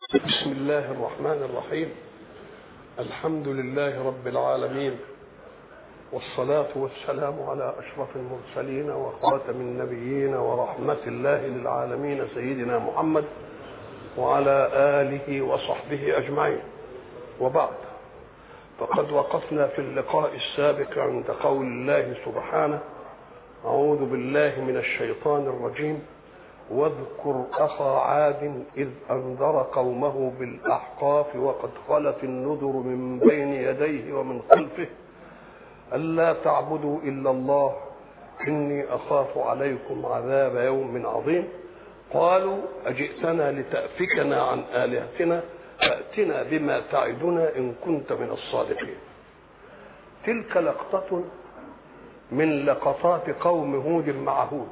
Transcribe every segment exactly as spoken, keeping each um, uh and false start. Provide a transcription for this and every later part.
بسم الله الرحمن الرحيم. الحمد لله رب العالمين، والصلاة والسلام على أشرف المرسلين وخاتم النبيين ورحمة الله للعالمين سيدنا محمد وعلى آله وصحبه أجمعين. وبعد، فقد وقفنا في اللقاء السابق عند قول الله سبحانه: أعوذ بالله من الشيطان الرجيم، واذكر أخا عاد إذ أنذر قومه بالأحقاف وقد خلت النذر من بين يديه ومن خلفه ألا تعبدوا إلا الله إني أخاف عليكم عذاب يوم عظيم. قالوا أجئتنا لتأفكنا عن آلهتنا فأتنا بما تعدنا إن كنت من الصادقين. تلك لقطة من لقطات قوم هود مع هود.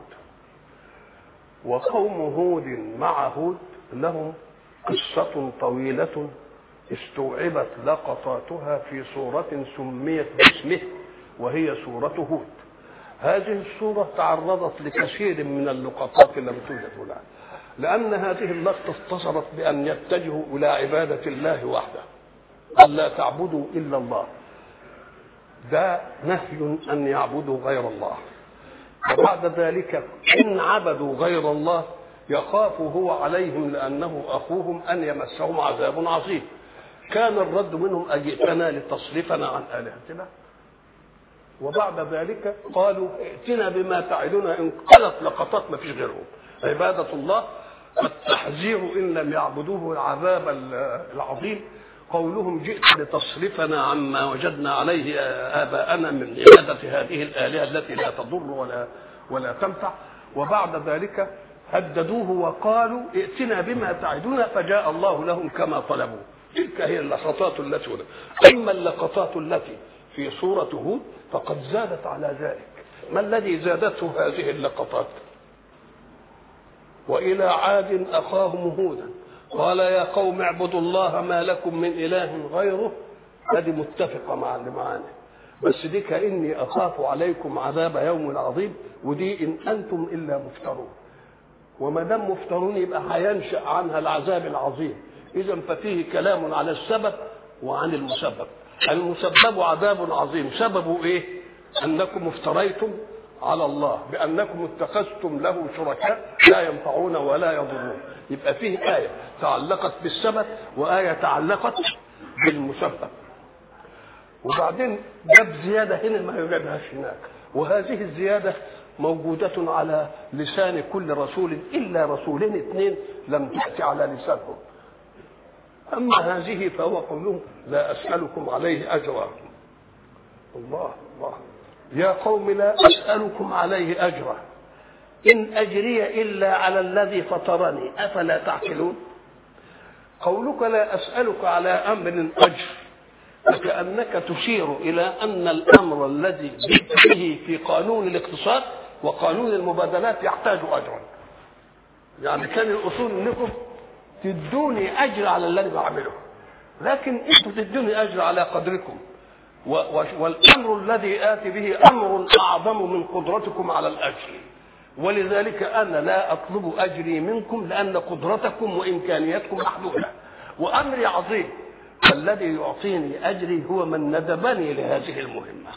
وقوم هود مع هود لهم قصة طويلة استوعبت لقطاتها في سورة سميت باسمه وهي سورة هود. هذه السورة تعرضت لكثير من اللقطات لم توجد لها، لأن هذه اللقطة اختصرت بأن يتجهوا إلى عبادة الله وحده، ألا تعبدوا إلا الله. ده نهي أن يعبدوا غير الله. وبعد ذلك إن عبدوا غير الله يخاف هو عليهم لأنه أخوهم أن يمسهم عذاب عظيم. كان الرد منهم: أجئتنا لتصرفنا عن آلهتنا. وبعد ذلك قالوا ائتنا بما تعدنا إن قلت لقطات ما فيش غيرهم، عبادة الله، التحذير إن لم يعبدوه العذاب العظيم. قولهم جئت لتصرفنا عما وجدنا عليه آباءنا من عبادة هذه الآلهة التي لا تضر ولا ولا تنفع. وبعد ذلك هددوه وقالوا ائتنا بما تعدنا، فجاء الله لهم كما طلبوا. تلك هي اللقطات التي هنا. أما اللقطات التي في سورة هود فقد زادت على ذلك. ما الذي زادته هذه اللقطات؟ وإلى عاد أخاهم هودا قال يا قوم اعبدوا الله ما لكم من إله غيره. هذه متفقة مع اللي معانا، بس دي كأني أخاف عليكم عذاب يوم عظيم، ودي إن أنتم إلا مفترون. وما دام مفترون يبقى هينشأ عنها العذاب العظيم. إذا ففيه كلام على السبب وعن المسبب. المسبب عذاب عظيم، سببه إيه؟ أنكم افتريتم على الله بأنكم اتخذتم له شركاء لا ينفعون ولا يضرون. يبقى فيه آية تعلقت بالسبب وآية تعلقت بالمسبب. وبعدين جاب زيادة هنا ما يوجدهاش هناك، وهذه الزيادة موجودة على لسان كل رسول إلا رسولين اثنين لم تأتي على لسانهم. أما هذه فهو قوله لا أسألكم عليه أجرا. الله الله يا قوم لا أسألكم عليه أجرا إن أجري إلا على الذي فطرني أفلا تعقلون. قولك لا أسألك على أمر أجر فكأنك تشير إلى أن الأمر الذي جئت به في قانون الاقتصاد وقانون المبادلات يحتاج أجرا. يعني كان الأصول أنكم تدوني أجر على الذي بعمله، لكن أنتم تدوني أجر على قدركم، والأمر الذي آتي به أمر أعظم من قدرتكم على الأجر. ولذلك أنا لا أطلب أجري منكم لأن قدرتكم وإمكانياتكم محدودة، وأمري عظيم. الذي يعطيني أجري هو من ندبني لهذه المهمة.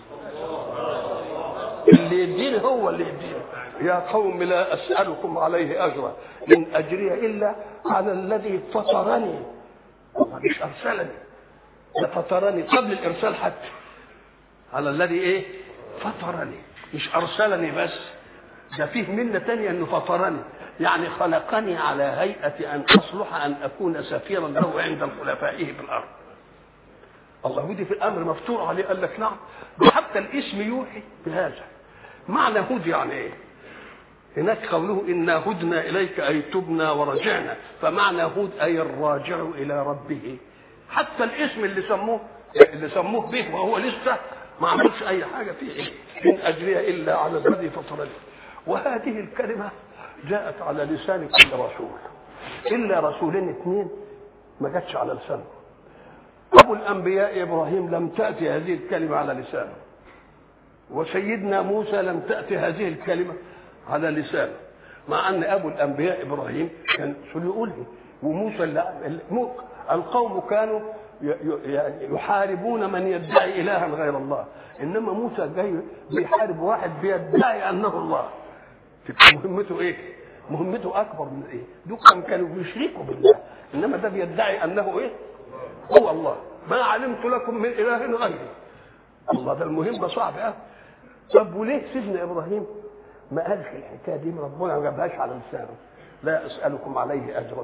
اللي يديني هو اللي يديني. يا قوم لا أسألكم عليه أجرا إن أجري إلا على الذي فطرني. الله مش أرسلني، ده فطرني قبل الإرسال حتى. على الذي إيه؟ فطرني، مش أرسلني بس، ده فيه منة تانية أنه فطرني، يعني خلقني على هيئة أن أصلح أن أكون سفيرا له عند خلفائه في الأرض. الله ودي في الأمر مفتوح عليه. قال لك نعم، حتى الاسم يوحي بهذا. معنى هود يعني إيه؟ هناك قوله إنا هدنا إليك أي تبنا ورجعنا، فمعنى هود أي الراجع إلى ربه. حتى الاسم اللي سموه اللي سموه به وهو لسه ما عملش أي حاجة فيه. إن أجري إلا على الذي فطرني. وهذه الكلمة جاءت على لسان كل رسول إلا رسولين اثنين ما جاتش على لسانه. أبو الأنبياء إبراهيم لم تأتي هذه الكلمة على لسانه، وسيدنا موسى لم تأتي هذه الكلمة على لسانه، مع أن أبو الأنبياء إبراهيم كان شو يقول وموسى القوم كانوا يحاربون من يدعي إلها غير الله، إنما موسى جاي بيحارب واحد بيدعي أنه الله. مهمته إيه؟ مهمته أكبر من إيه؟ دول كانوا بيشركوا بالله، إنما ده بيدعي أنه إيه؟ هو الله. ما علمت لكم من إله غيري. الله، ده المهمة صعبة أوي. طب وليه سيدنا إبراهيم ما قالش الحكاية دي؟ ربنا ما جابهاش على لسانه، لا أسألكم عليه أجرا.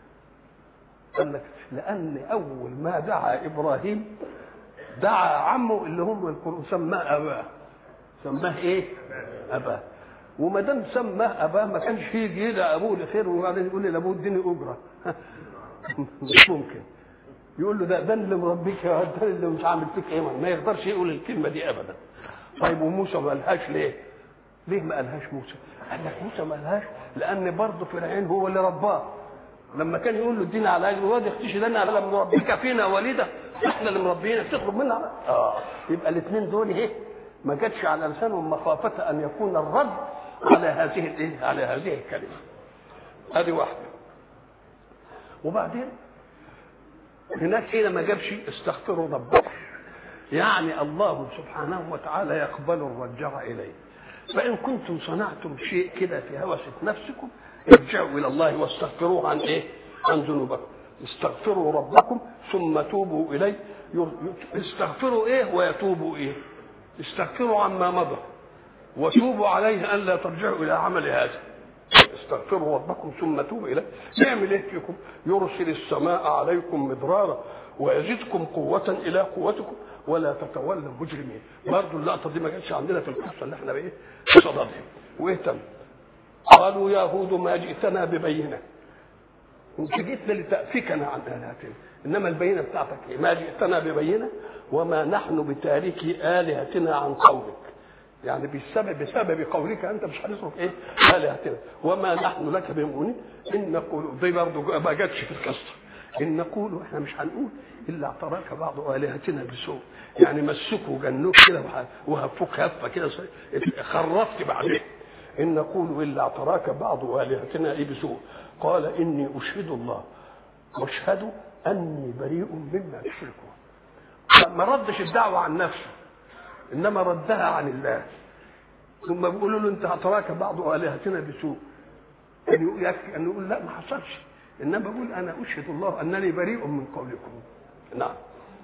قال لك لأن أول ما دعا إبراهيم دعا عمه اللي هم القرآن سماه أباه. سماه إيه؟ أباه. وما دام سماه أباه ما كانش فيه يدعى أبوه لخير وبعدين يقول لي لأبوه اديني أجرة. مش ممكن. يقول له ده ده اللي مربيك يا ده اللي مش عامل فيك إيه، ما يقدرش يقول الكلمة دي أبدا. طيب وموسى ما قالهاش ليه؟ ليه ما قالهاش موسى؟ قال لك موسى ما قالهاش لأن برضه فرعون هو اللي رباه. لما كان يقول له ادينا على اجر واد يختشي لنا على مربيك فينا وليده، احنا اللي مربينا تطلب منا. اه يبقى الاثنين دول ايه؟ ما جاتش على لسانهم مخافه ان يكون الرد على هذه الايه؟ على هذه الكلمه. هذه واحده. وبعدين هناك هنا ما جابش استغفروا ربكم، يعني الله سبحانه وتعالى يقبل الرجع اليه. فان كنتم صنعتم شيء كده في هوسه نفسكم ارجعوا الى الله واستغفروه عن ايه؟ عن ذنوبكم. استغفروا ربكم ثم توبوا اليه. استغفروا ايه ويتوبوا ايه؟ استغفروا عما مضى وتوبوا عليه ان لا ترجعوا الى عمل هذا. استغفروا ربكم ثم توبوا اليه. يعمل ايه فيكم؟ يرسل السماء عليكم مدرارا ويزدكم قوه الى قوتكم ولا تتولوا مجرمين. برضه اللقطه دي ما كانتش عندنا في القصه اللي احنا بايه؟ صددها. وايه تم؟ قالوا يا هود ما جئتنا ببينه، انت جئتنا لتأفكنا عن آلهتنا، انما البينه بتاعتك ايه؟ ما جئتنا ببينه وما نحن بتاركي آلهتنا عن قولك. يعني بسبب بسبب قولك انت مش هنترك ايه؟ آلهتنا وما نحن لك بمؤمنين. ان نقول دي برضه ما جاتش في القصه. ان نقول احنا مش هنقول الا اعتراك بعض آلهتنا بسوء، يعني مسكوا جنوك كده وهفوك هفه كده خرفت بعدين. إن نقول إلا اعتراك بعض آلهتنا إيه بسوء. قال إني أشهد الله واشهد أني بريء مما تشركون. ما ردش الدعوة عن نفسه إنما ردها عن الله. ثم بيقولوا له أنت اعتراك بعض آلهتنا بسوء، أن يكفي أن يقول لا ما حصلش، إنما بقول أنا أشهد الله أنني بريء من قولكم. نعم.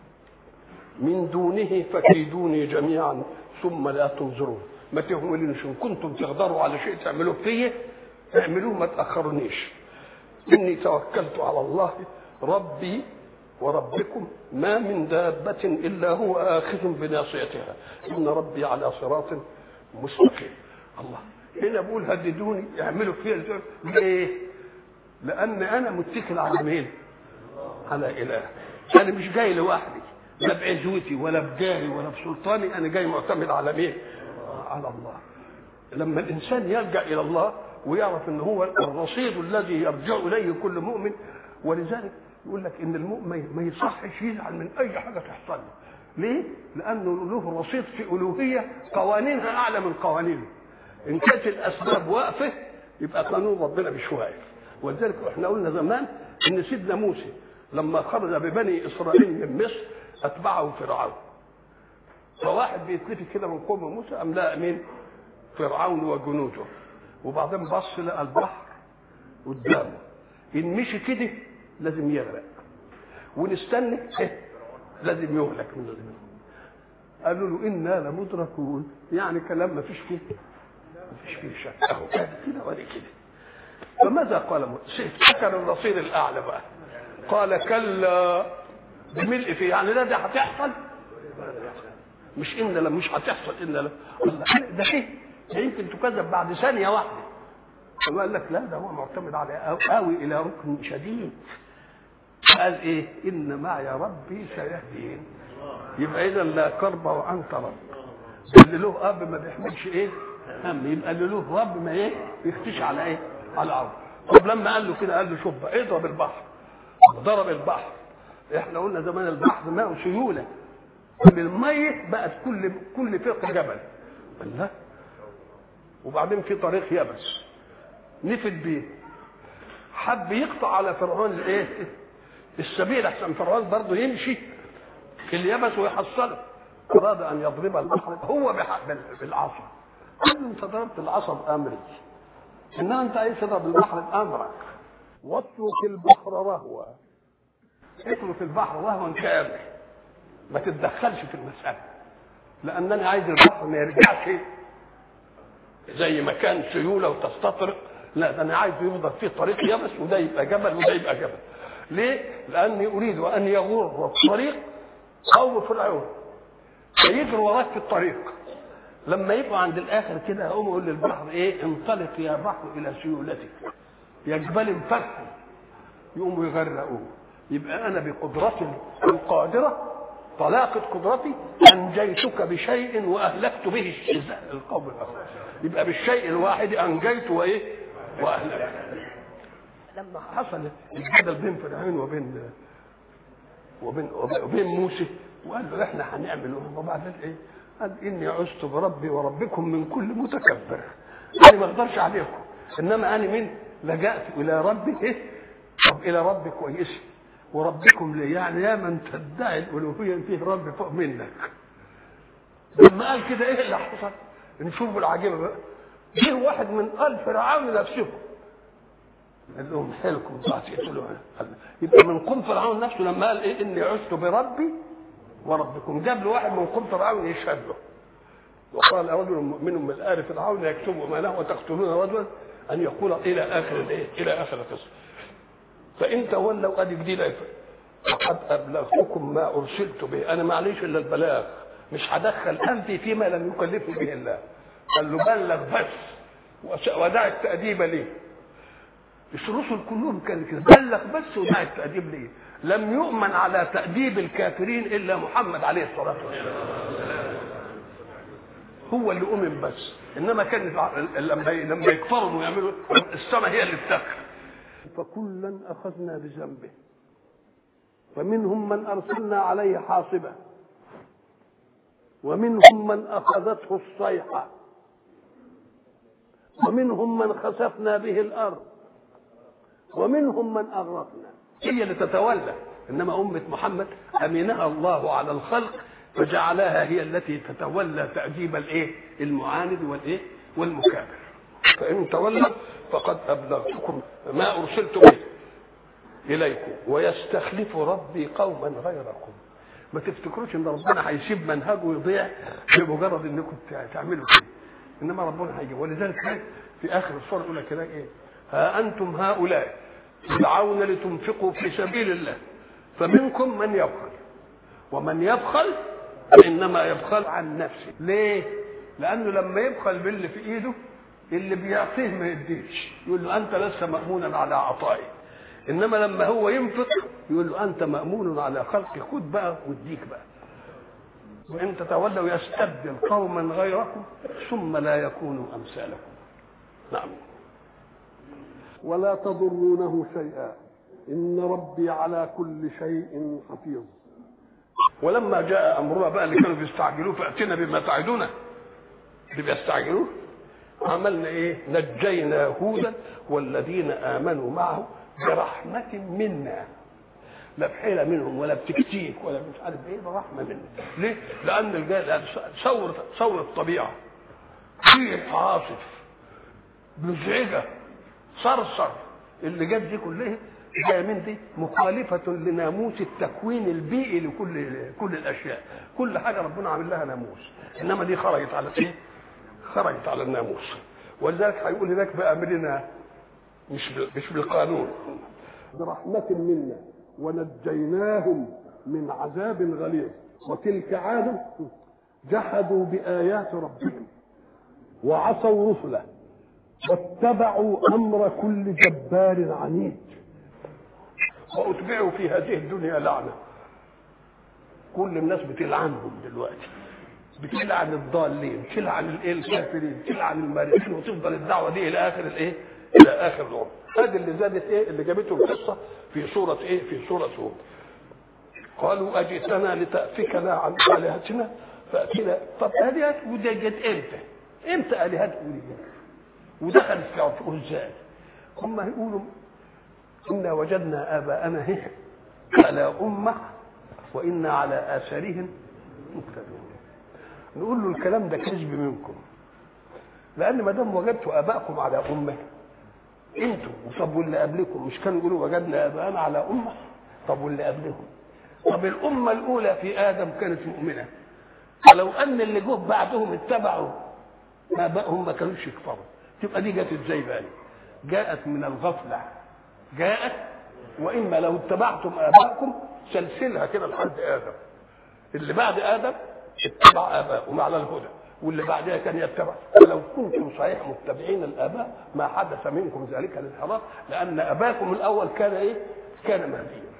من دونه فكيدوني جميعا ثم لا تنظرون. ما تهملونش ان كنتم تقدروا على شيء تعملوه فيه اعملوه ما تاخرونيش. اني توكلت على الله ربي وربكم ما من دابة الا هو آخذ بناصيتها ان ربي على صراط مستقيم. الله هنا بقول هددوني اعملوا فيه ليه؟ لان انا متكل على مين؟ على اله. انا مش جاي لوحدي لا بعزوتي ولا بجاهي ولا بسلطاني، انا جاي معتمد على مين؟ على الله. لما الانسان يلجا الى الله ويعرف ان هو الرصيد الذي يرجع اليه كل مؤمن، ولذلك يقول لك ان المؤمن ما يصحش يزعل من اي حاجه تحصل له. ليه؟ لانه له رصيد في الوهيه قوانينها اعلى من قوانينه. ان كانت الاسباب واقفه يبقى قانون ربنا مش واقف. ولذلك احنا قلنا زمان ان سيدنا موسى لما خرج ببني اسرائيل من مصر اتبعه فرعون. فواحد بيتلفت كده من قوم موسى قام لقى مين؟ فرعون وجنوده. وبعدين بص لقى البحر قدامه، ان مشي كده لازم يغرق ونستنى لازم يهلك من الزمن. قالوا له انا لمدركون، يعني كلام ما فيش فيه ما فيش فيه شك، اهو كده ولا كده. فماذا قال موسى؟ فكر الرصيد الاعلى بقى، قال كلا بملء فيه، يعني لا ده هتحصل مش ان لما مش هتحصل ان لا ده ايه ده يمكن تكذب بعد ثانيه واحده. فقال لك لا ده هو معتمد على قوي الى ركن شديد. قال ايه؟ ان معي ربي سيهدين. يبقى اذا لا كرب وانت رب. اللي له اب ما بيحملش ايه هم، يبقى اللي له رب ما ايه يختش على ايه على الارض. طب لما قال له كده قال له شوف بقى اضرب البحر. ضرب البحر. احنا قلنا زمان البحر ماء سيوله، المية بقت كل كل فرق جبل. الله. وبعدين في طريق يبس نفد بيه حب يقطع على فرعون الايه السبيل احسن فرعون برضه يمشي في اليبس ويحصله. اراد ان يضرب البحر هو بالعصا. قال له انت ضربت العصا بامري، انما انت عايز تضرب البحر بامرك. واترك البحر رهوا، اترك البحر رهوا كامل، ما تتدخلش في المساله، لانني عايز البحر ما يرجعش زي ما كان سيوله وتستطرق، لا ده انا عايز يفضل فيه طريق يبس، وده يبقى جبل وده يبقى جبل. ليه؟ لاني اريد ان يغر الطريق قوم فرعون فيجروا وراك في الطريق، لما يبقوا عند الاخر كده اقوم اقول للبحر ايه؟ انطلق يا بحر الى سيولتك يا جبال انفكوا، يقوموا يغرقوه. يبقى انا بقدرتي القادره طلاقه قدرتي انجيتك بشيء واهلكت به القوم الاخر. يبقى بالشيء الواحد انجيت وايه؟ واهلكت. لما حصل الجدل بين فرعون وبين وبين وبين موسى وقال له احنا هنعمل وبعدين ايه؟ قال اني عزت بربي وربكم من كل متكبر. انا ما اقدرش عليكم، انما انا من لجأت الى ربي ايه؟ طب الى ربي كويس وربكم ليه؟ يعني يا من تدعي الالوهيه فيه رب فوق منك. لما قال كده ايه اللي حصل؟ نشوف العجيبه بقى. جه واحد من آل فرعون نفسه قال لهم حيلكم تقتلوها. يبقى من قوم فرعون نفسه لما قال ايه؟ اني عزت بربي وربكم، جاب له واحد من قوم فرعون يشهد له. وقال رجل مؤمن من آل فرعون يكتب ما له وتقتلون رجلا ان يقول الى اخر الايه؟ الى اخر القصه. فان تولوا ادي جديده فقد ابلغتكم ما ارسلت به، انا معليش الا البلاغ، مش هدخل انفي فيما لم يكلفني به الله. قال له بلغ بس ودع التأديب ليه. مش الرسل كلهم كانوا كده، بلغ بس ودع التأديب ليه. لم يؤمن على تأديب الكافرين الا محمد عليه الصلاه والسلام، هو اللي أؤمن بس. انما كان لما لما يكفروا ويعملوا السماء هي اللي بتكفر. فكلا اخذنا بذنبه فمنهم من ارسلنا عليه حاصبا ومنهم من اخذته الصيحه ومنهم من خسفنا به الارض ومنهم من اغرقنا. هي اللي تتولى، انما امه محمد امنها الله على الخلق فجعلها هي التي تتولى تأديب الايه؟ المعاند والايه؟ والمكابر. فان تولوا فقد ابلغتكم ما ارسلت به اليكم ويستخلف ربي قوما غيركم. ما تفتكروش ان ربنا هيسيب منهجه ويضيع بمجرد انكم تعملوا كده، انما ربنا هيجي. ولذلك في اخر السوره يقول كده ايه؟ ها انتم هؤلاء تدعون لتنفقوا في سبيل الله فمنكم من يبخل ومن يبخل فانما يبخل عن نفسه. ليه؟ لانه لما يبخل باللي في ايده اللي بيعطيه ما يديش، يقول له انت لست مامونا على عطائي. انما لما هو ينفق يقول له انت مامون على خلقي، خد بقى واديك بقى. وان تتولوا يستبدل قوما غيركم ثم لا يكونوا امثالكم. نعم. ولا تضرونه شيئا ان ربي على كل شيء حفيظ. ولما جاء امرنا بقى اللي كانوا بيستعجلوه فاتنا بما تعدنا، اللي بيستعجلوه عملنا ايه؟ نجينا هودا والذين امنوا معه برحمه منا، لا بحيله منهم ولا بتكتيك ولا مش عارف ايه، برحمه منا. ليه؟ لان الجاهل تصور تصور الطبيعه ريح عاصف مزعجه صرصر اللي جت دي كلها جايه من دي مخالفه لناموس التكوين البيئي لكل كل الاشياء. كل حاجه ربنا عامل لها ناموس، انما دي خرجت على ايه؟ خرجت على الناموس. ولذلك هيقول هناك بامرنا مش مش بالقانون. برحمه منا ونجيناهم من عذاب غليظ. وتلك عاد جحدوا بايات ربهم وعصوا رسله واتبعوا امر كل جبار عنيد واتبعوا في هذه الدنيا لعنه. كل الناس بتلعنهم دلوقتي، بتلعن الضالين، بتلعن الايه؟ الكافرين، بتلعن المارقين، وتفضل الدعوه دي الى اخر الايه؟ الى اخر العمر. هذه اللي زادت ايه؟ اللي جابته القصه في سوره ايه؟ في سوره هود. قالوا اجئتنا لتأفكنا عن الهتنا فاتنا. طب الهات ودي جت امتى؟ امتى الهات ودي ودخلت في ازاي؟ هم هيقولوا إنا وجدنا آباءنا على أمة وإنا على آثارهم مقتدون. نقول له الكلام ده كذب منكم، لأن ما دام وجدتوا آباءكم على أمة انتوا، طب واللي قبلكم مش كانوا يقولوا وجدنا آباءنا على أمة؟ طب واللي قبلهم؟ طب الأمة الأولى في آدم كانت مؤمنة، فلو أن اللي جه بعدهم اتبعوا آبائهم ما كانوش يكفروا، تبقى دي جت ازاي بقى؟ جاءت من الغفلة، جاءت وإما لو اتبعتم آباءكم سلسلها كده لحد آدم، اللي بعد آدم اتبع آباءهم على الهدى، واللي بعدها كان يتبع. ولو كنتم صحيح متبعين الآباء ما حدث منكم ذلك الانحراف، لأن أباكم الأول كان إيه؟ كان مهديا.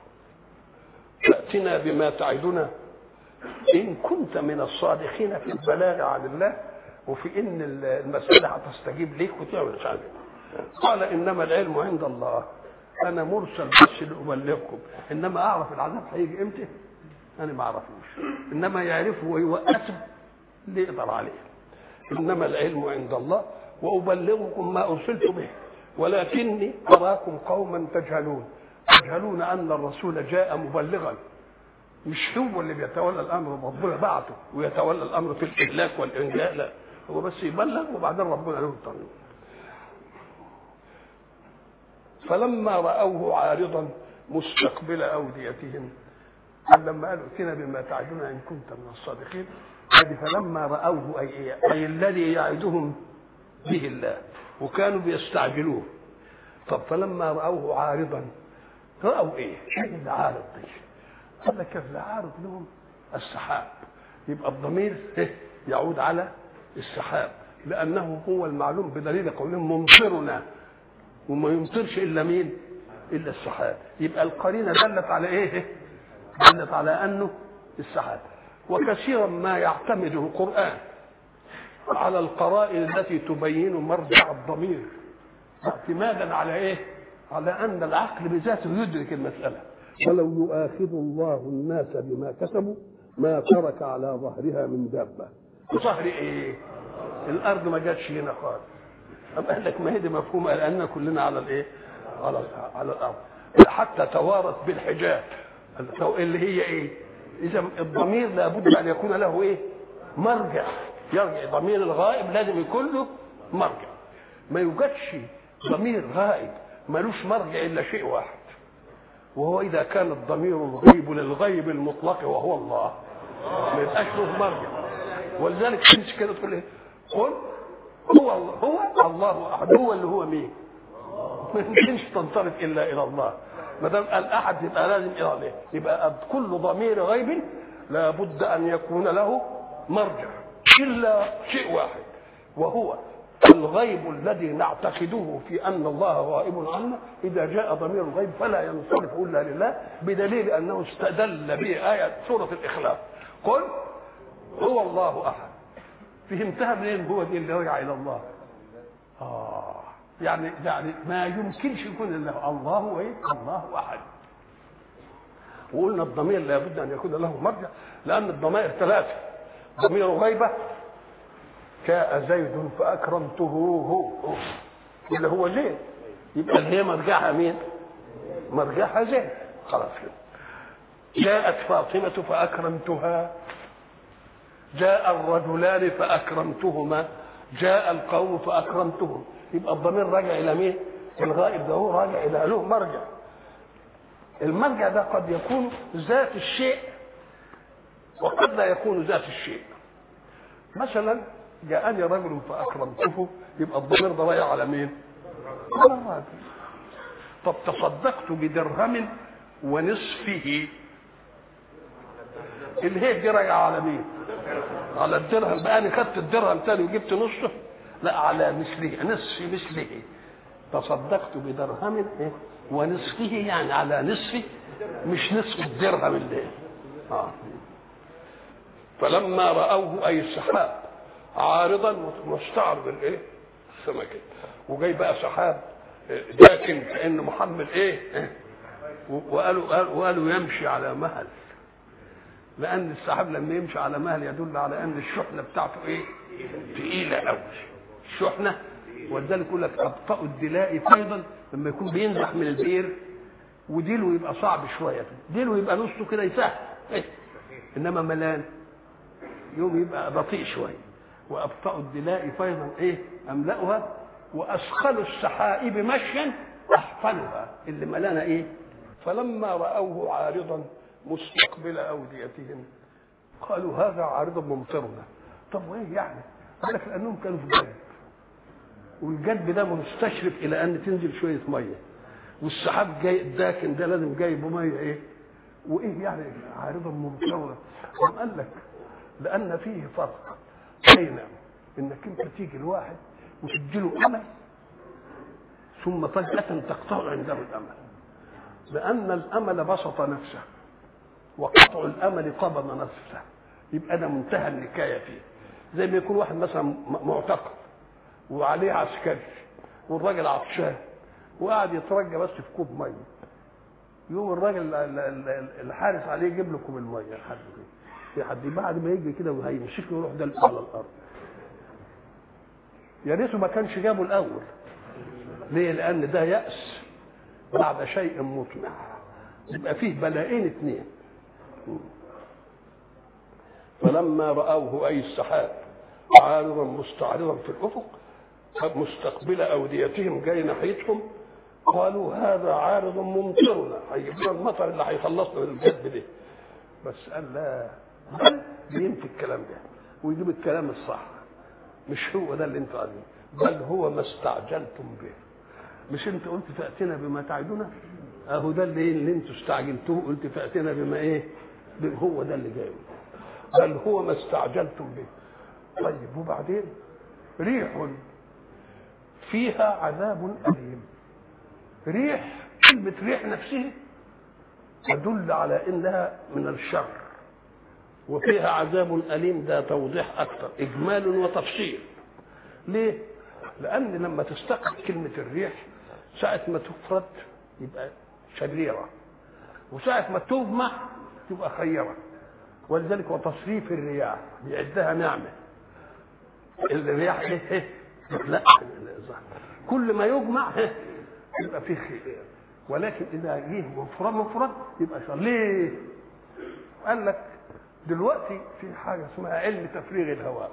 فأتنا بما تعدنا إن كنت من الصادقين في البلاغ عن الله، وفي إن المسألة هتستجيب ليك وتعمل شيء. قال إنما العلم عند الله، أنا مرسل بس لأبلغكم، إنما أعرف العذاب هيجي إمتى أنا ما أعرفوش، إنما يعرفه ويوقته اللي يقدر عليه. إنما العلم عند الله وأبلغكم ما أرسلت به ولكني أراكم قوما تجهلون. تجهلون أن الرسول جاء مبلغا، مش هو اللي بيتولى الأمر، ربنا بعته ويتولى الأمر في الإهلاك والإنجاء، لا، هو بس يبلغ وبعدين ربنا له الطريق. فلما رأوه عارضا مستقبل أوديتهم، لما قالوا ائتنا بما تعدنا إن كنت من الصادقين، فلما رأوه أي, أي, أي الذي يعدهم به الله، وكانوا بيستعجلوه. طب فلما رأوه عارضا، رأوا إيه؟ إيه اللي عارض دي؟ قال لك اللي عارض لهم السحاب، يبقى الضمير يعود على السحاب، لأنه هو المعلوم بدليل قولهم ممطرنا، وما يمطرش إلا مين؟ إلا السحاب. يبقى القرينة دلت على إيه؟ دلت على أنه السحاب. وكثيرا ما يعتمد القرآن على القرائن التي تبين مرجع الضمير، اعتمادا على إيه؟ على أن العقل بذاته يدرك المسألة. ولو يؤاخذ الله الناس بما كسبوا ما ترك على ظهرها من دابة. ظهر إيه؟ الأرض ما جاتش هنا خالص. أم قال لك ما هي دي مفهومة، لأن كلنا على الإيه؟ على على الأرض، حتى توارث بالحجاب اللي هي إيه؟ إذا الضمير لابد أن يكون له إيه؟ مرجع، يرجع. ضمير الغائب لازم يكون له مرجع، ما يوجدش ضمير غائب ملوش مرجع إلا شيء واحد، وهو إذا كان الضمير الغيب للغيب المطلق وهو الله، ما يبقاش له مرجع. ولذلك تمشي كده تقول إيه؟ قل هو الله، هو الله أحد، هو اللي هو مين؟ ما يمكنش تنصرف إلا إلى الله. ما دام قال أحد يبقى لازم إلى الله، يبقى كل ضمير غيب لابد أن يكون له مرجع إلا شيء واحد، وهو الغيب الذي نعتقده في أن الله غائب عنا. إذا جاء ضمير الغيب فلا ينصرف إلا لله، بدليل أنه استدل به آية سورة الإخلاص، قل هو الله أحد. فهمتها منين؟ هو دي اللي رجع إلى الله. آه يعني يعني ما يمكنش يكون إلا الله إيه؟ الله أحد. وقلنا الضمير لابد أن يكون له مرجع، لأن الضمائر ثلاثة: ضمير غيبة جاء زيد فأكرمته هو اللي هو زيد، يبقى اللي هي مرجعها مين؟ مرجعها زيد، خلاص كده. جاءت فاطمة فأكرمتها، جاء الرجلان فأكرمتهما، جاء القوم فأكرمتهم، يبقى الضمير راجع إلى مين؟ الغائب ده هو راجع إلى له مرجع. المرجع ده قد يكون ذات الشيء وقد لا يكون ذات الشيء. مثلا جاءني رجل فأكرمته، يبقى الضمير ده راجع على مين؟ على الراجل. طب تصدقت بدرهم ونصفه، الهيك دي راجع على مين؟ على الدرهم. بقى انا خدت الدرهم تاني وجبت نصه؟ لا، على مثله، نصف مثله. تصدقت بدرهم ونصفه، يعني على نصفه، مش نصف الدرهم اللي آه. فلما رأوه أي السحاب عارضا مستعرض الايه؟ السمكة، وجاي بقى سحاب لكن كأنه محمل ايه؟ وقالوا وقالوا يمشي على مهل، لأن السحاب لما يمشي على مهل يدل على أن الشحنة بتاعته ايه؟ تقيلة قوي الشحنة. ولذلك يقول لك أبطأ الدلاء فيضا لما يكون بينزح من البئر وديله يبقى صعب شويه، ديله يبقى نصه كده يسهل إيه؟ انما ملان يوم يبقى بطيء شويه. وابطأ الدلاء فيضا ايه املأها، واثقل السحائب مشيا احفلها، اللي ملانه ايه. فلما رأوه عارضا مستقبل اوديتهم قالوا هذا عارض ممطرنا. طب وايه يعني؟ قال لك لانهم كانوا في جدب، والجدب ده مستشرف الى ان تنزل شويه ميه، والسحاب جاي الداكن ده لازم جايب ميه ايه، وايه يعني عارضا ممطرنا. قال لك لان فيه فرق بين انك انت تيجي الواحد وتديله امل ثم فجأة تقطع عنده الامل، لان الامل بسط نفسه وقطع الامل قبض نفسه، يبقى ده منتهى النكايه فيه. زي ما يكون واحد مثلا معتقل وعليه عسكري والراجل عطشان وقاعد يترجى بس في كوب ميه، يوم الراجل الحارس عليه يجيب له كوب الميه لحد كده، في حد بعد ما يجي كده وهيمسك له يروح دلقه على الارض. يا ريته ما كانش جابه الاول. ليه؟ لان ده يأس بعد شيء مطمع، يبقى فيه بلاءين اثنين. فلما رأوه أي السحاب عارضا مستعرضا في الأفق مستقبل أوديتهم جاي ناحيتهم قالوا هذا عارض ممطرنا، هيجيب لنا المطر اللي هيخلصنا من الجد ده. بس قال لا، بل بينفي الكلام ده ويجيب الكلام الصح، مش هو ده اللي انتوا عايزينه، بل هو ما استعجلتم به. مش انت قلت فأتنا بما تعدنا؟ اهو ده اللي اللي انتوا استعجلتوه، قلت فأتنا بما ايه؟ هو ده اللي جاي، بل هو ما استعجلتم به. طيب وبعدين ريح فيها عذاب أليم. ريح، كلمة ريح نفسها تدل على انها من الشر، وفيها عذاب أليم ده توضيح أكثر، إجمال وتفصيل. ليه؟ لأن لما تستقبل كلمة الريح ساعة ما تفرد يبقى شريرة، وساعة ما تجمع تبقى خيرة. ولذلك وتصريف الرياح بيعدها نعمة. الرياح ايه ايه لا، كل ما يجمع يبقى فيه خير، ولكن إذا جه مفرد مفرد يبقى شر. ليه؟ قال لك دلوقتي في حاجة اسمها علم تفريغ الهواء.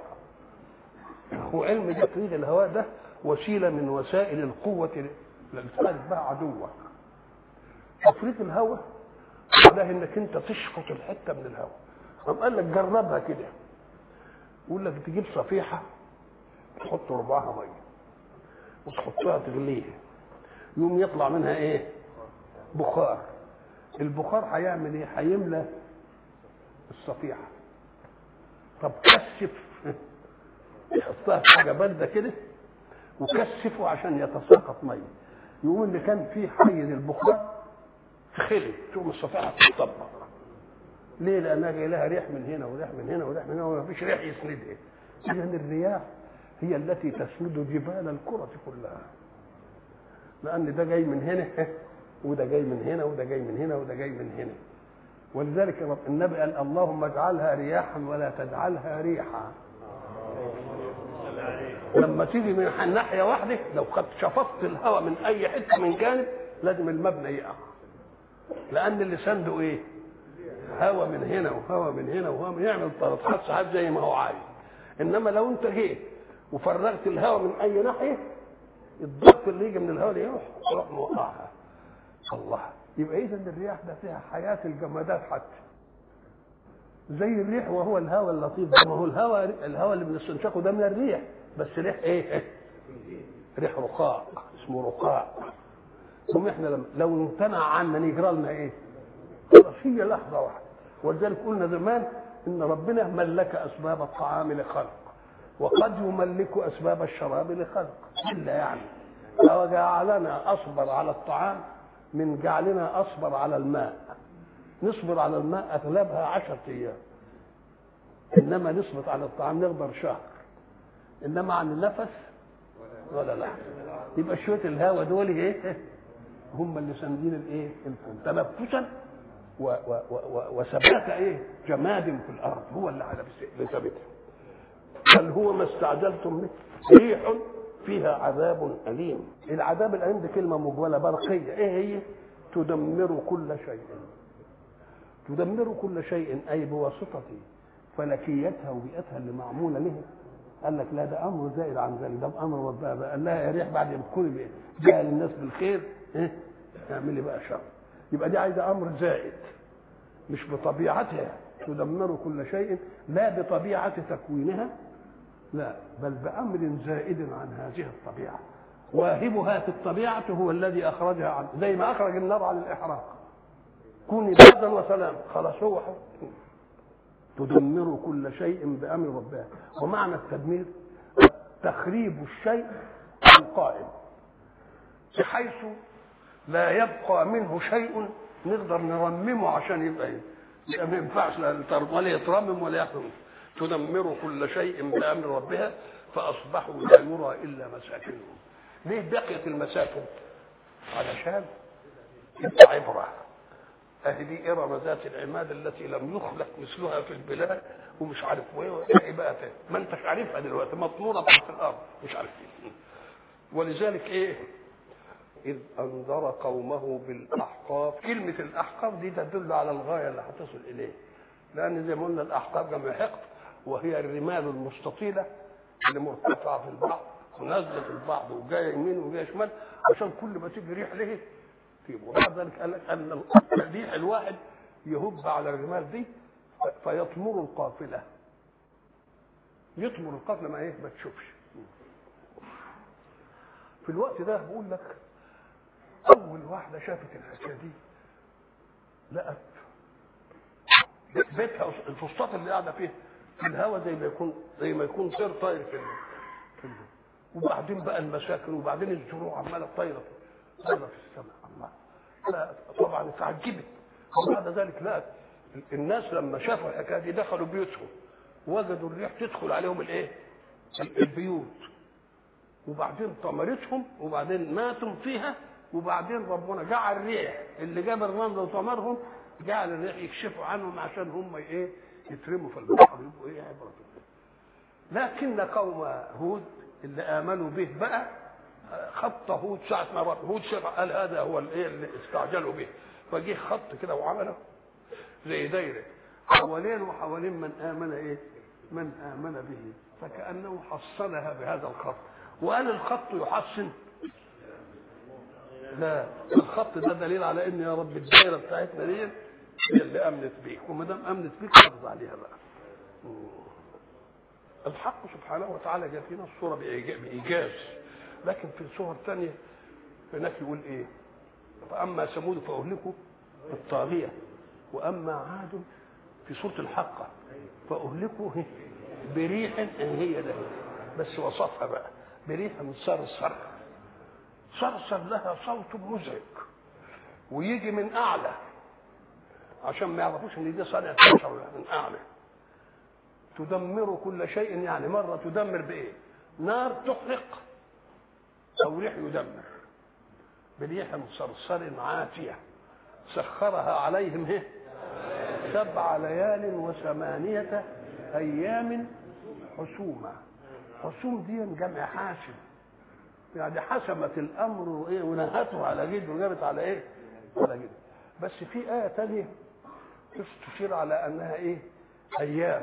وعلم تفريغ الهواء ده وسيلة من وسائل القوة اللي تخالف بها عدوك. تفريغ الهواء معناه انك انت تشفط الحتة من الهواء. قام قال لك جربها كده، يقول لك تجيب صفيحة تحط ربعها مية وتحطها تغليها، يوم يطلع منها ايه؟ بخار. البخار هيعمل ايه؟ هيملى الصفيحة. طب كثف، يحطها في حاجه بارده كده وكثفه عشان يتساقط ميه، يقوم اللي كان فيه حيز البخار تخلي تقوم الصفيحه تطبق. ليه؟ لانها جاي لها ريح من هنا وريح من هنا وريح من هنا وما فيش ريح يسندها. اذا الرياح هي التي تسند جبال الكره كلها، لان ده جاي من هنا وده جاي من هنا وده جاي من هنا وده جاي من هنا. ولذلك النبي قال اللهم اجعلها رياحا ولا تجعلها ريحا. لما تيجي من ناحيه واحده لو قد شفطت الهواء من اي حته من جانب لازم المبنى يقع، لان اللي سنده ايه؟ هواء من هنا وهواء من هنا وهواء من يعمل طرطقات ساعات زي ما هو عايز. انما لو انت جيت وفرغت الهواء من اي ناحيه الضغط اللي يجي من الهواء يروح يروح موقعها. الله، يبقى اذا الرياح ده فيها حياه الجمادات حتى زي الريح، وهو الهواء اللطيف ده. ما هو الهواء الهواء اللي بنستنشقه ده من الريح، بس ريح ايه؟ ريح رقاق، اسمه رقاق. ثم احنا لما لو امتنع عنا يجرى لنا ايه؟ خلاص هي لحظه واحده. ولذلك قلنا زمان ان ربنا ملك اسباب الطعام لخلق، وقد يملك اسباب الشراب لخلق، الا يعني لو جعلنا اصبر على الطعام من جعلنا اصبر على الماء. نصبر على الماء اغلبها عشرة ايام، انما نصبر على الطعام نقدر شهر، انما عن النفس ولا لا. يبقى شويه الهواء دول ايه؟ هم اللي ساندين الايه؟ الكون تنفسا وثبات ايه؟ جماد في الارض، هو اللي على ثابتها. بل هو ما استعجلتم به ريح فيها عذاب أليم. العذاب الأليم دي كلمة مجملة برقية، إيه هي؟ تدمر كل شيء، تدمر كل شيء أي بواسطة فلكيتها وبيئتها اللي معمولة له. قال لك لا ده أمر زائد عن ذلك، ده أمر ربها بقى، قال لها يا ريح بعد ما تكوني جاء للناس بالخير إيه؟ اعملي بقى شر. يبقى دي عايزة أمر زائد، مش بطبيعتها تدمر كل شيء، لا بطبيعة تكوينها، لا بل بأمر زائد عن هذه الطبيعة. واهبها في الطبيعة هو الذي أخرجها عن، زي ما أخرج النار عن الإحراق، كوني بردا وسلام، خلاص هو حق. تدمر كل شيء بأمر ربها. ومعنى التدمير تخريب الشيء القائم بحيث لا يبقى منه شيء نقدر نرممه عشان يبقى يبقى ما ينفعش ولا يترمم ولا يخرم. تدمر كل شيء بأمر ربها فأصبحوا لا يرى إلا مساكنهم. ليه بقيت المساكن؟ علشان تبقى عبرة. أهدي إرم ذات العماد التي لم يخلق مثلها في البلاد، ومش عارف ايه بقى فين، ما انتش عارفها دلوقتي، مطمورة في الأرض مش عارف ايه. ولذلك ايه؟ إذ أنذر قومه بالأحقاف. كلمة الأحقاف دي تدل على الغاية اللي هتصل إليه، لأن زي ما قلنا الأحقاف جمع حقف، وهي الرمال المستطيلة اللي مرتفعة في البعض ونازلة في البعض وجاية يمين وجاية شمال، عشان كل ما تيجي ريح له تجيبه. وبعد ذلك قال لك أن الريح الواحد يهب على الرمال دي فيطمر القافلة، يطمر القافلة ما ايه ما تشوفش. في الوقت ده بقول لك أول واحدة شافت الحكاية دي لقت بيتها الفسطاط اللي قاعدة فيه في الهواء زي ما يكون زي ما يكون طير طاير في الهواء، وبعدين بقى المساكن، وبعدين الزروع عمالة طايرة طايرة في السماء. الله لا طبعا اتعجبت. وبعد ذلك لقت الناس لما شافوا الحكاية دي دخلوا بيوتهم وجدوا الريح تدخل عليهم الايه؟ البيوت، وبعدين طمرتهم، وبعدين ماتوا فيها، وبعدين ربنا جعل الريح اللي جاب الرمل وطمرهم جعل الريح يكشفوا عنهم عشان هم ايه؟ يترموا في البحر يبقوا ايه؟ عبرة. لكن قوم هود اللي امنوا به بقى خط هود ساعة ما هود شاف قال هذا هو الايه اللي استعجلوا به، فجه خط كده وعمله زي دايره حوالين وحوالين من امن ايه؟ من امن به، فكانه حصنها بهذا الخط. وقال الخط يحصن؟ لا، الخط ده دليل على ان يا رب الدائره بتاعتنا دي هي اللي امنت بيك، وما دام امنت بيك حافظ عليها بقى. الحق سبحانه وتعالى جاء فينا الصوره بايجاز، لكن في صور ثانيه هناك يقول ايه؟ فاما ثمود فاهلكوا بالطاغيه، واما عاد في سوره الحقه فاهلكوا بريح هي ده، بس وصفها بقى بريح صرصر. صرصر لها صوت مزعج ويجي من اعلى عشان ما يعرفوش ان دي صنعة بشر من اعلى. تدمر كل شيء، يعني مره تدمر بايه؟ نار تحرق او ريح يدمر. بريح صرصر عاتيه سخرها عليهم هي سبع ليال وثمانيه ايام حسوما. حسوم دي جمع حاسم، يعني حسمت الامر وايه ونهته على جد وجابت على ايه؟ على جد. بس في ايه ثانيه تشير على انها ايه؟ ايام،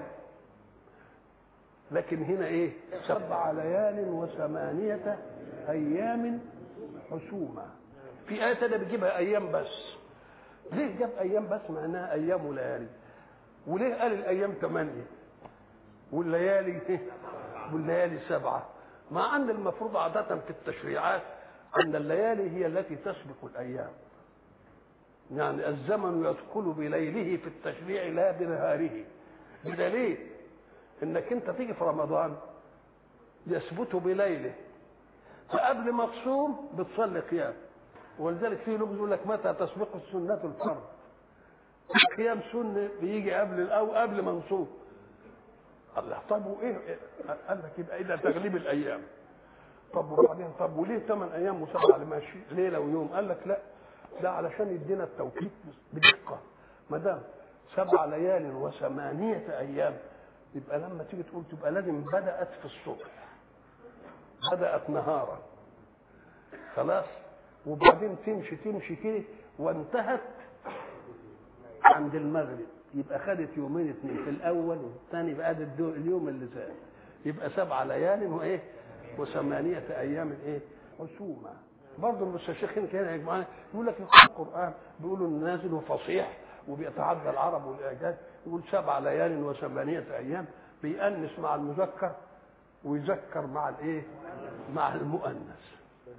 لكن هنا ايه؟ سبع ليال وثمانيه ايام حسوما. في ايه ثانيه بتجيبها ايام بس. ليه جاب ايام بس مع انها ايام وليالي؟ وليه قال الايام ثمانيه والليالي والليالي سبعه؟ مع ان المفروض عاده في التشريعات ان الليالي هي التي تسبق الايام، يعني الزمن يدخل بليله في التشريع لا بنهاره، بدليل انك انت تيجي في رمضان يثبت بليله، فقبل ما تصوم بتصلي قيام، ولذلك في لغز يقول لك متى تسبق السنه الفرض؟ قيام سنه بيجي قبل او قبل ما نصوم. الله، طب وايه؟ قال لك يبقى اذا تغليب الايام. طب وبعدين طب وليه ثمان ايام وسبعه ماشي ليله ويوم؟ قال لك لا، ده علشان يدينا التوقيت بدقه. ما دام سبع ليال وثمانيه ايام يبقى لما تيجي تقول تبقى لازم بدات في الصبح، بدأت نهارا خلاص، وبعدين تمشي تمشي كده وانتهت عند المغرب، يبقى خدت يومين اثنين، في الاول والثاني بقى اليوم اللي زاد، يبقى سبع ليال وايه وثمانيه ايام ايه حسوما. برضه المستشيخين كده يا جماعه يقول لك القران بيقولوا نازل وفصيح وبيتعدى العرب والاعجاز، يقول سبع ليال وثمانيه ايام، بيأنس مع المذكر ويذكر مع الايه مع المؤنث.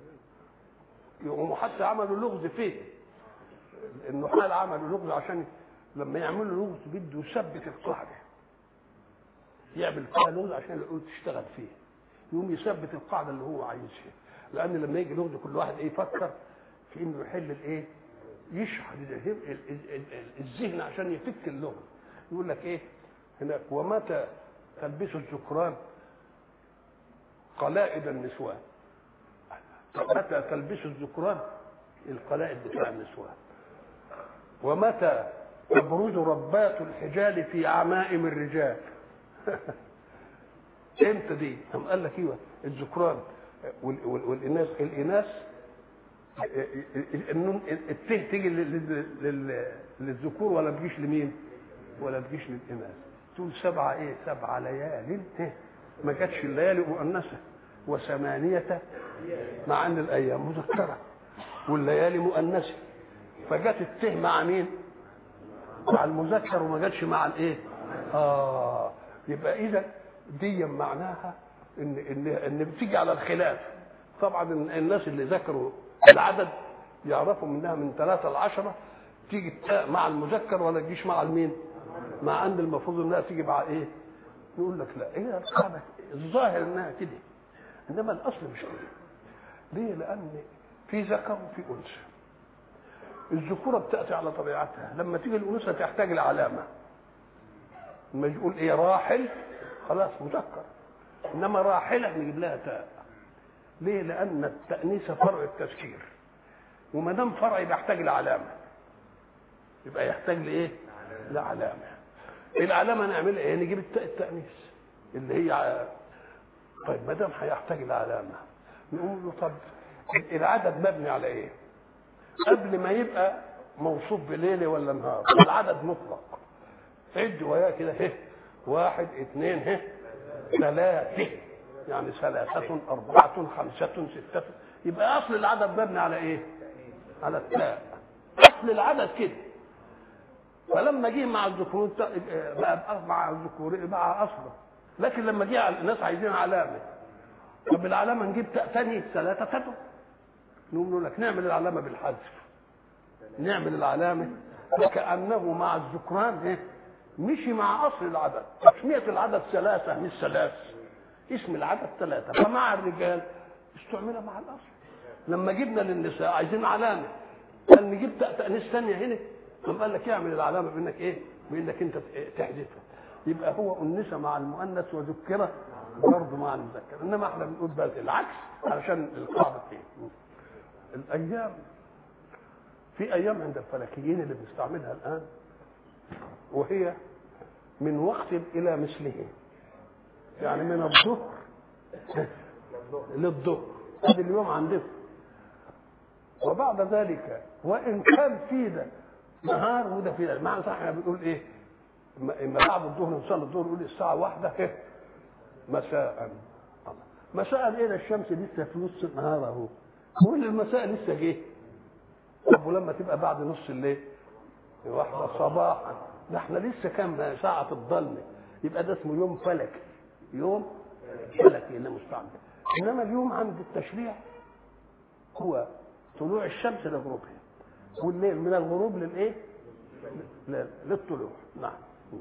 وحتى عملوا لغز فيه، النحال عملوا لغز عشان لما يعملوا لغز بده يثبت القاعده، يعمل فيها لغز عشان العقول تشتغل فيه، يقوم يثبت القاعده اللي هو عايزها، لان لما يجي لغز كل واحد ايه يفكر في انه يحل الايه، يشحن الذهن عشان يفك اللغز. يقول لك ايه هناك ومتى تلبس الذكران قلائد النسوان، متى تلبس الذكران القلائد بتاع النسوان، ومتى تبرز ربات الحجال في عمائم الرجال. امتى دي؟ هم قال لك ايوه الذكران والاناث، الاناث النون الته تيجي للذكور ولا تجيش لمين؟ ولا تجيش للاناث. تقول سبعه ايه؟ سبع ليال، ما جاتش الليالي مؤنثه، وثمانيه مع ان الايام مذكره والليالي مؤنثه، فجت الته مع مين؟ مع المذكر وما جاتش مع الايه؟ اه يبقى اذا دي معناها ان ان ان بتيجي على الخلاف. طبعا الناس اللي ذكروا العدد يعرفوا منها من ثلاثة لعشرة تيجي مع المذكر ولا تجيش مع المين؟ مع ان المفروض انها تيجي مع ايه؟ يقول لك لا، هي القاعده الظاهر انها كده، انما الاصل مش كده. ليه؟ لان في ذكر وفي انثى. الذكوره بتاتي على طبيعتها، لما تيجي الانثى تحتاج لعلامه، لما يقول ايه راحل خلاص مذكر، انما راحله نجيب لها تاء. ليه؟ لان التانيث فرع التذكير، وما دام فرع يبقى يحتاج لعلامه، يبقى يحتاج لايه؟ لعلامه. العلامه نعملها ايه؟ نجيب التاء التانيث اللي هي طيب ما دام هيحتاج لعلامه نقول له طب العدد مبني على ايه؟ قبل ما يبقى موصوف بليله ولا نهار، العدد مطلق، عد وياه كده هه واحد اثنين هه ثلاثه، يعني ثلاثه اربعه خمسه سته، يبقى اصل العدد مبني على ايه؟ على التاء، اصل العدد كده. فلما جه مع الذكور بقى مع الذكور مع اصله، لكن لما جه الناس عايزين علامه، طب العلامه نجيب تاء ثاني ثلاثه تدعو، نقول لك نعمل العلامه بالحذف، نعمل العلامه وكانه مع الذكران ايه؟ مشي مع اصل العدد، تسميه العدد ثلاثه مش ثلاث، اسم العدد ثلاثه، فمع الرجال استعملها مع الاصل. لما جبنا للنساء عايزين علامه، قال نجيب تاء تانيث ثانيه هنا، ثم قال لك اعمل العلامه بانك ايه؟ بانك انت تحذفها، يبقى هو انثى مع المؤنث وذكره برضه مع المذكر، انما احنا بنقول بس العكس علشان القاعده ايه؟ الايام في ايام عند الفلكيين اللي بنستعملها الان، وهي من وقت الى مثله، يعني من الظهر للظهر، هذا اليوم عندكم، وبعد ذلك وان كان في ده نهار وده في ده، معنى صح احنا بنقول ايه؟ اما بعد الظهر نصلي الظهر نقول الساعه واحدة ايه؟ مساء. مساء ايه؟ الشمس لسه في نص النهار اهو، كل المساء لسه جه. طب ولما تبقى بعد نص الليل واحدة صباحا، ده احنا لسه كام ساعة الظلمة، يبقى ده اسمه يوم فلكي، يوم فلكي اللي مستعمل. انما اليوم عند التشريع هو طلوع الشمس لغروبها، والليل من الغروب للايه؟ للطلوع. نعم.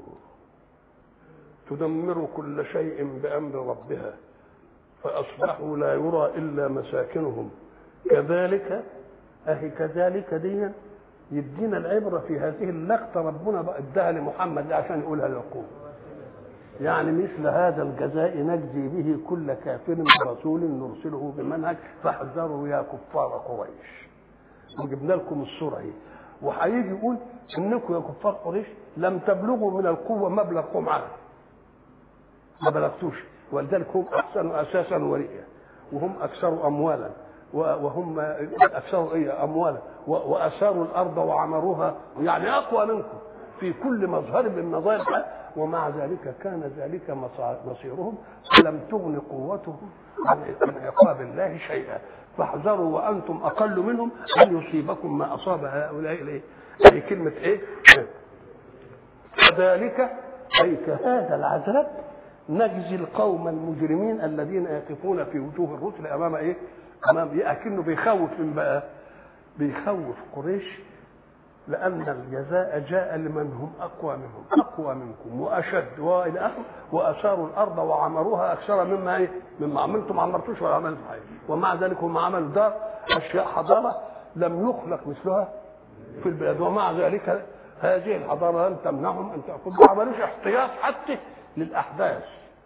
تدمر كل شيء بأمر ربها فأصبحوا لا يرى إلا مساكنهم كذلك. أهي كذلك دي يدينا العبرة في هذه اللقطة، ربنا اداها لمحمد عشان يقولها للقوم، يعني مثل هذا الجزاء نجزي به كل كافر برسول نرسله بمنهج فاحذروا يا كفار قريش. وجبنا لكم الصورة هي، وهيجي يقول انكم يا كفار قريش لم تبلغوا من القوة مبلغ قوم عاد، ما بلغتوش، ولذلك هم احسنوا اساسا ورئيا. وهم اكثر اموالا وهم اكثر ايه اموالا واثاروا الارض وعمروها، يعني اقوى منكم في كل مظهر من مظاهر الحياه، ومع ذلك كان ذلك مصيرهم، فلم تغن قوتهم عن عقاب الله شيئا، فاحذروا وانتم اقل منهم ان يصيبكم ما اصاب هؤلاء الايه. اي كلمه ايه؟ كذلك اي كهذا العذاب نجزي القوم المجرمين الذين يقفون في وجوه الرسل امام ايه؟ امام اكنه بيخوف من بقى بيخوف قريش، لان الجزاء جاء لمن هم اقوى منهم، اقوى منكم واشد والى اخره، واثاروا الارض وعمروها اكثر مما ايه؟ مما عملتم، ما عمرتوش ولا عملتم حاجه، ومع ذلك هم عملوا دار اشياء حضاره لم يخلق مثلها في البلاد، ومع ذلك هذه الحضاره لم تمنعهم ان تاخذوا، ما عملوش احتياط حتى للاحداث.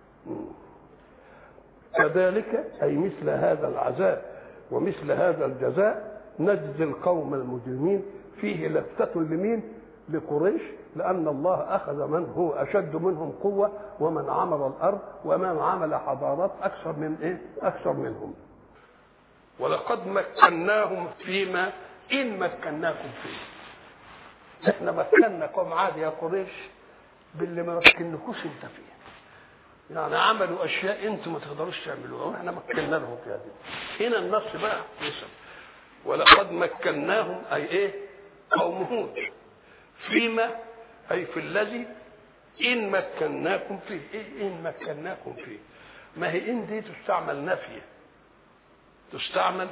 كذلك اي مثل هذا العذاب ومثل هذا الجزاء نجزي القوم المجرمين. فيه لفتة لمين؟ لقريش، لأن الله أخذ من هو أشد منهم قوة ومن عمر الأرض ومن عمل حضارات أكثر من إيه؟ أكثر منهم. ولقد مكناهم فيما إن مكناكم فيه. إحنا مكناكم عادي يا قريش باللي ما مكنكوش أنت فيه. يعني عملوا أشياء أنتم ما تقدروش تعملوها وإحنا مكنا لهم في هذه. هنا النص بقى يسمى ولقد مكناهم أي إيه؟ قوم هود فيما أي في الذي إن مكناكم فيه. إيه إن مكناكم فيه؟ ما هي إن دي تستعمل نفيه، تستعمل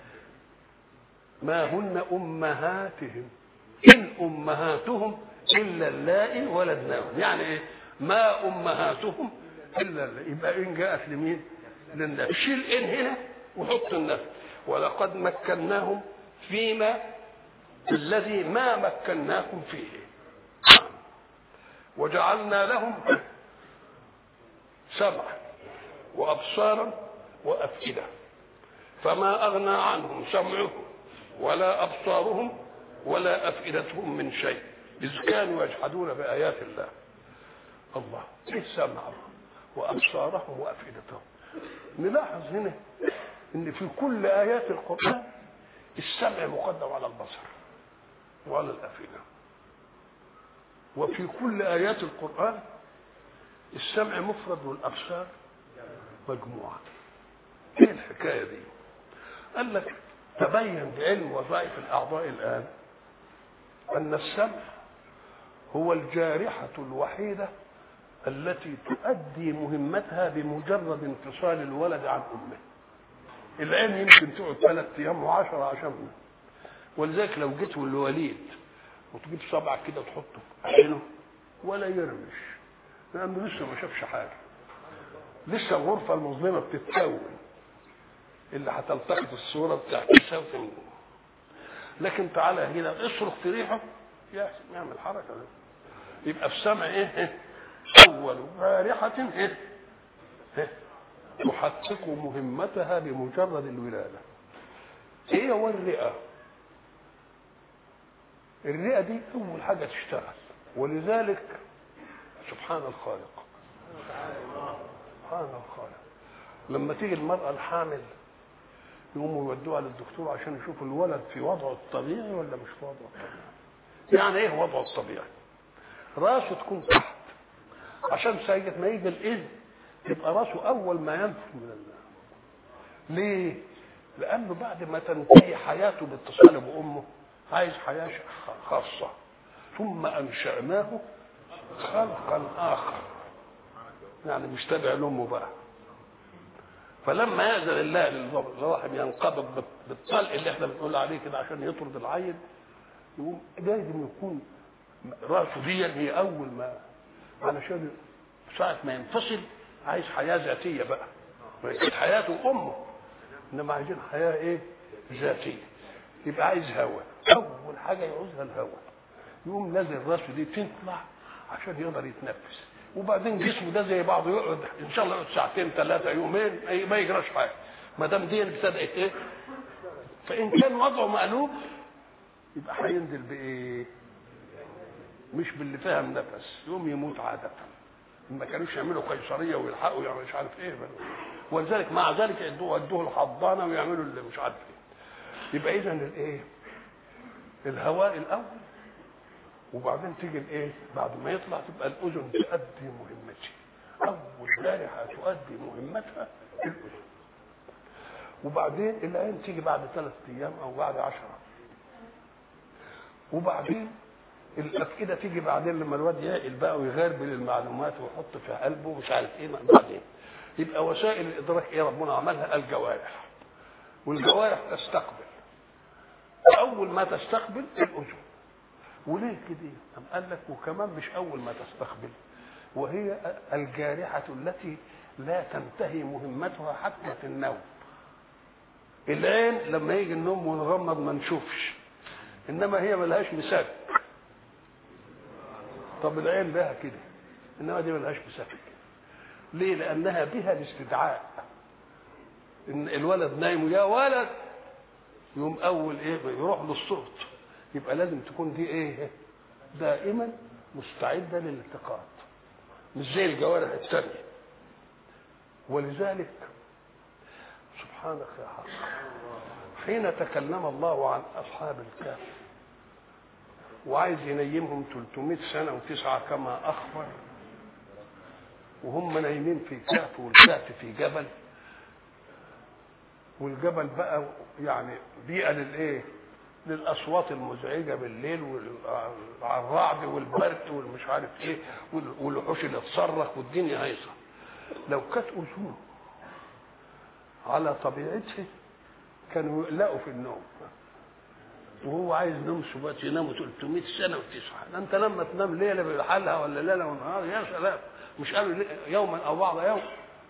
ما هن أمهاتهم إن أمهاتهم إلا اللائي ولدناهم. يعني إيه؟ ما أمهاتهم إلا اللائي. يبقى إن جاءت لمين؟ للنفي. شيل إن هنا وحط النفي. ولقد مكناهم فيما الذي ما مكناكم فيه وجعلنا لهم سمعا وأبصارا وأفئدة فما أغنى عنهم سمعهم ولا أبصارهم ولا أفئدتهم من شيء إذ كانوا يجحدون بآيات الله. الله إيه سمعهم وأبصارهم وأفئدتهم؟ نلاحظ هنا إن في كل آيات القرآن السمع مقدم على البصر وعلى الأفئدة، وفي كل آيات القرآن السمع مفرد والأبصار مجموعة. إيه الحكاية دي؟ قال لك تبين بعلم وظائف الأعضاء الآن أن السمع هو الجارحة الوحيدة التي تؤدي مهمتها بمجرد انفصال الولد عن أمه. العين يمكن تقعد ثلاث أيام وعشرة عشان، ولذلك لو جيت للوليد وتجيب صبعك كده تحطه في عينه ولا يرمش، لأنه لسه ما شافش حاجة، لسه الغرفة المظلمة بتتكون اللي هتلتقط الصورة بتاعتها وتنجم. لكن تعالى هنا اصرخ في ريحه يعمل حركة دي. يبقى في السمع ايه؟ أول جارحة ايه؟ تحقق مهمتها بمجرد الولادة. ايه هو الرئة؟ الرئة دي أول حاجة تشتغل، ولذلك سبحان الخالق سبحان الخالق لما تيجي المرأة الحامل يقوموا يودوها للدكتور عشان يشوفوا الولد في وضعه الطبيعي ولا مش في وضعه الطبيعي. يعني ايه وضعه الطبيعي؟ راسه تكون تحت عشان ساعة ما يجي الإذن يبقى راسه أول ما ينفذ من الله. ليه؟ لأنه بعد ما تنتهي حياته باتصاله بأمه عايز حياة خاصة، ثم أنشأناه خلقا آخر، يعني مش تابع لأمه بقى. فلما يأذن الله للرحم ينقبض بالطلق اللي احنا بنقول عليه كده عشان يطرد العيل، يقوم لازم يكون راسه دي هي أول ما، علشان ساعة ما ينفصل عايز حياة ذاتية بقى، ويكون حياته أمه، إنما عايزين حياة إيه؟ ذاتية. يبقى عايز هواء، أول حاجة يعوزها الهواء، يقوم نازل راسه دي تطلع عشان يقدر يتنفس، وبعدين جسمه ده زي بعضه يقعد إن شاء الله يقعد ساعتين ثلاثة يومين ما يجراش حاجة، ما دام دي ابتدأت إيه؟ فإن كان وضعه مقلوب يبقى هينزل بإيه؟ مش باللي فهم نفس، يوم يموت عادة. ما كانوش يعملوا قيصريه ويلحقوا يعني مش عارف ايه بل. ولذلك مع ذلك يدوه يدوه الحضانه ويعملوا اللي مش عارف ايه. يبقى اذا الايه؟ الهواء الاول، وبعدين تيجي الايه؟ بعد ما يطلع تبقى الاذن تؤدي مهمتها. اول جارحه تؤدي مهمتها الاذن، وبعدين العين تيجي بعد ثلاث ايام او بعد عشرة، وبعدين الافئده تيجي بعدين لما الواد يعقل بقى ويغربل المعلومات ويحط في قلبه ومش عارف ايه بعدين. يبقى وسائل الادراك ايه ربنا عملها؟ الجوارح، والجوارح تستقبل. اول ما تستقبل الاذن. وليه كده؟ أم قال لك وكمان مش اول ما تستقبل، وهي الجارحه التي لا تنتهي مهمتها حتى في النوم. العين لما يجي النوم ونغمض ما نشوفش، انما هي ملهاش مساك. طب العين لها كده، انما دي ملهاش مساك. ليه؟ لانها بها الاستدعاء. ان الولد نايم يا ولد يوم اول ايه يروح للصوت، يبقى لازم تكون دي ايه؟ دائما مستعده للالتقاط، مش زي الجوارح الثانيه. ولذلك سبحانك يا حق، حين تكلم الله عن اصحاب الكهف وعايز ينيمهم ثلاثمائة سنه وتسعه كما اخبر، وهم نايمين في كهف، والكهف في جبل، والجبل بقى يعني بيئه للايه؟ للاصوات المزعجه بالليل والرعد والبرق والمش عارف ايه والوحوش اللي تصرخ والدنيا هيصه. لو كانت اذون على طبيعتها كانوا يقلقوا في النوم، وهو عايز نوم سبات يناموا ثلاثمائة سنه وتسعه. انت لما تنام ليله بحالها ولا ليله ونهار يا سلام، مش قالوا يوما او بعض يوم.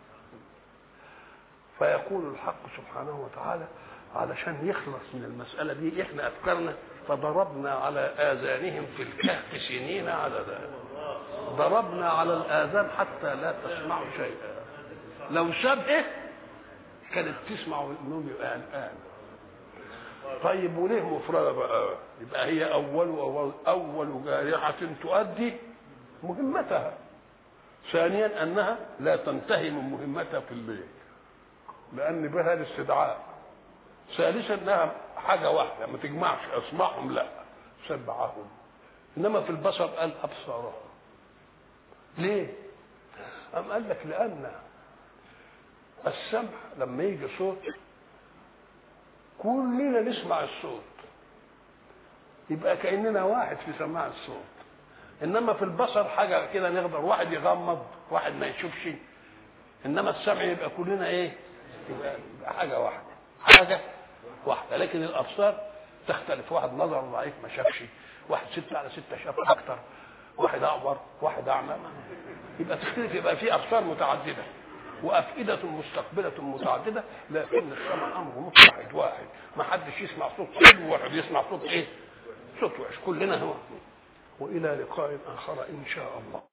فيقول الحق سبحانه وتعالى علشان يخلص من المساله دي احنا افكارنا فضربنا على اذانهم في الكهف سنين عددا. ضربنا على الاذان حتى لا تسمعوا شيئا. لو شبه كانت تسمع النوم يبقى الان. طيب وليه مفردة بقى؟ يبقى هي اول اول اول جارحه تؤدي مهمتها. ثانيا انها لا تنتهي من مهمتها في الليل لان بها الاستدعاء. ثالثا انها حاجه واحده ما تجمعش اسمعهم، لا سبعهم. انما في البصر قال ابصارهم. ليه؟ أم قال لك لان السمع لما يجي صوت كلنا نسمع الصوت، يبقى كأننا واحد في سماع الصوت. انما في البصر حاجه كده نقدر واحد يغمض واحد ما يشوفش، انما السمع يبقى كلنا ايه؟ يبقى حاجه واحده حاجه واحده. لكن الابصار تختلف، واحد نظر ضعيف ما شافش، واحد ستة على ستة شاف اكتر، واحد اعور، واحد اعمى، يبقى تختلف. يبقى في ابصار متعدده وافئده مستقبله متعدده، لكن السمع امر متحد واحد. ما حدش يسمع صوت حلو وواحد يسمع صوت ايه؟ صوت وحش. كلنا هو. والى لقاء اخر ان شاء الله.